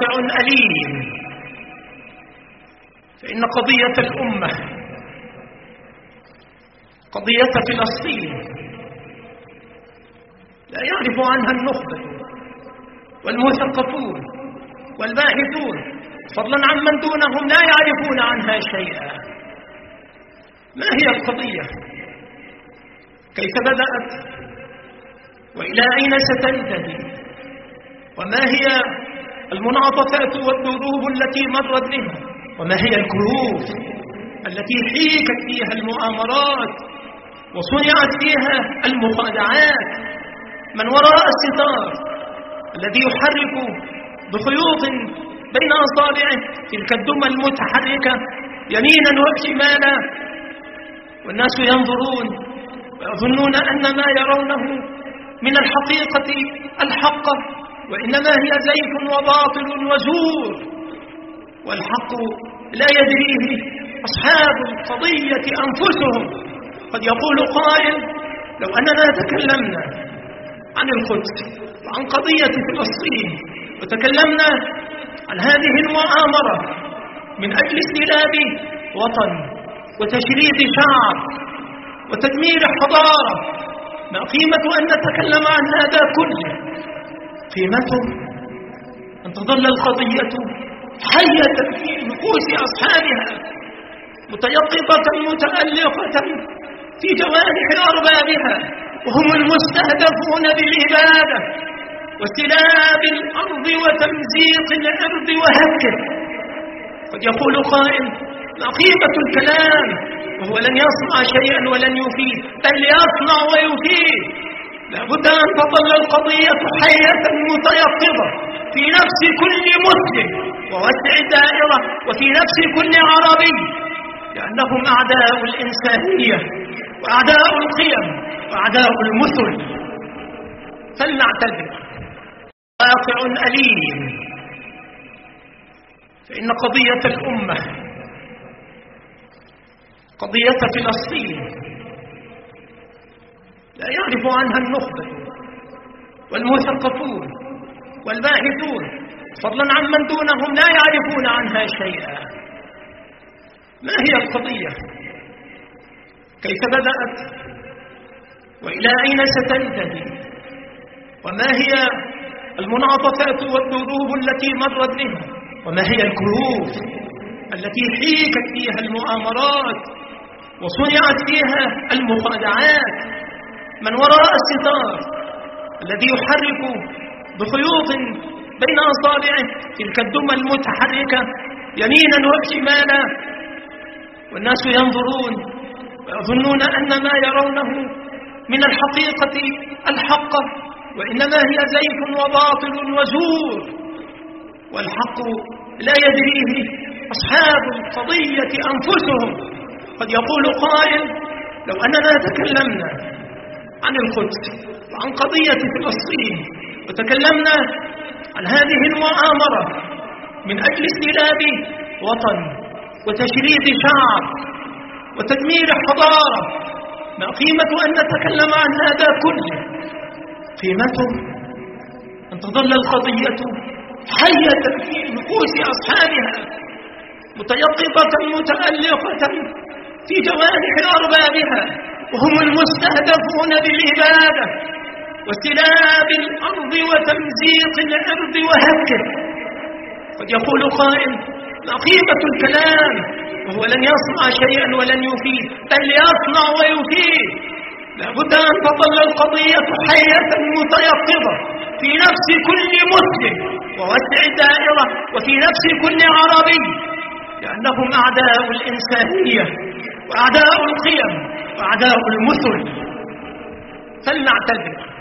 واقع أليم، فإن قضية الأمة، قضية فلسطين، لا يعرف عنها النخبة والمثقفون والباحثون، فضلا عمن دونهم لا يعرفون عنها شيئا. ما هي القضية؟ كيف بدأت؟ وإلى أين ستنتهي؟ وما هي المناطفات والدروب التي مرت بها؟ وما هي الكهوف التي حيكت فيها المؤامرات وصنعت فيها المخادعات؟ من وراء الستار الذي يحرك بخيوط بين أصابعه تلك الدمى المتحركة يمينا وشمالا، والناس ينظرون ويظنون أن ما يرونه من الحقيقة الحق، وإنما هي زيف وباطل وزور، والحق لا يدريه أصحاب القضية أنفسهم. قد يقول قائل: لو أننا تكلمنا عن القدس وعن قضية فلسطين وتكلمنا عن هذه المؤامرة من أجل استلاب وطن وتشريد شعب وتدمير حضارة، ما قيمة أن نتكلم عن هذا كله؟ قيمته أن تظل القضية حية في نفوس أصحابها، متيقظة متألقة في جوانح أربابها، وهم المستهدفون بالإبادة واستلاب الأرض وتمزيق الأرض وهكذا. قد يقول قائل: ما قيمة الكلام وهو لن يصنع شيئا ولن يفيد، بل يصنع ويفيد. لابد أن تظل القضية حية متيقظة في نفس كل مسلم ووسع الدائرة وفي نفس كل عربي، لأنهم أعداء الإنسانية وأعداء القيم وأعداء المثل. فلنعتذر. واقع أليم، فإن قضية الأمة، قضية فلسطين، لا يعرف عنها النخبة والمثقفون والباحثون، فضلا عمن دونهم لا يعرفون عنها شيئا. ما هي القضية؟ كيف بدأت؟ وإلى أين ستنتهي؟ وما هي المناطفات والدروب التي مرت بها؟ وما هي الكهوف التي حيكت فيها المؤامرات وصنعت فيها المخادعات؟ من وراء الستار الذي يحرك بخيوط بين أصابعه تلك الدمى المتحركة يمينا وشمالا، والناس ينظرون ويظنون أن ما يرونه من الحقيقة الحق، وإنما هي زيف وباطل وزور، والحق لا يدريه أصحاب القضية أنفسهم. قد يقول قائل: لو أننا تكلمنا عن القدس وعن قضية فلسطين وتكلمنا عن هذه المؤامرة من أجل استلاب وطن وتشريد شعب وتدمير حضارة، ما قيمة أن نتكلم عن هذا كله؟ قيمته أن تظل القضية حية في نفوس أصحابها، متيقظة متألقة في جوانح أربابها، وهم المستهدفون بالإبادة واستلاب الأرض وتمزيق الأرض وهكذا. قد يقول قائل: ما قيمة الكلام وهو لن يصنع شيئا ولن يفيد، بل يصنع ويفيد. لابد أن تظل القضية حية متيقظة في نفس كل مسلم ووسع الدائرة وفي نفس كل عربي، لأنهم أعداء الإنسانية وأعداء القيم وأعداء المثل. فلنعتذر.